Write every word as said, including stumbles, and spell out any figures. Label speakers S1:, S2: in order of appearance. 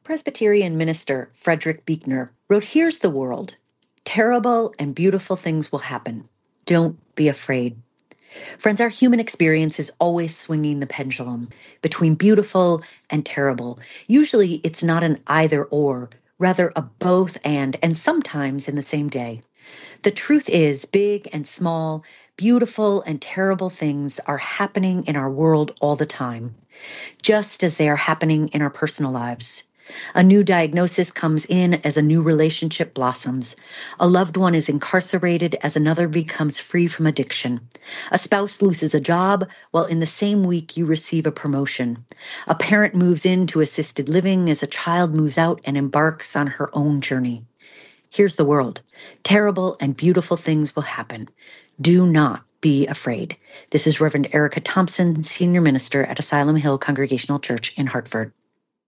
S1: Presbyterian minister Frederick Buechner wrote, "Here's the world. Terrible and beautiful things will happen. Don't be afraid." Friends, our human experience is always swinging the pendulum between beautiful and terrible. Usually it's not an either or, rather a both and, and sometimes in the same day. The truth is, big and small, beautiful and terrible things are happening in our world all the time, just as they are happening in our personal lives. A new diagnosis comes in as a new relationship blossoms. A loved one is incarcerated as another becomes free from addiction. A spouse loses a job while in the same week you receive a promotion. A parent moves into assisted living as a child moves out and embarks on her own journey. Here's the world. Terrible and beautiful things will happen. Do not be afraid. This is Reverend Erica Thompson, Senior Minister at Asylum Hill Congregational Church in Hartford.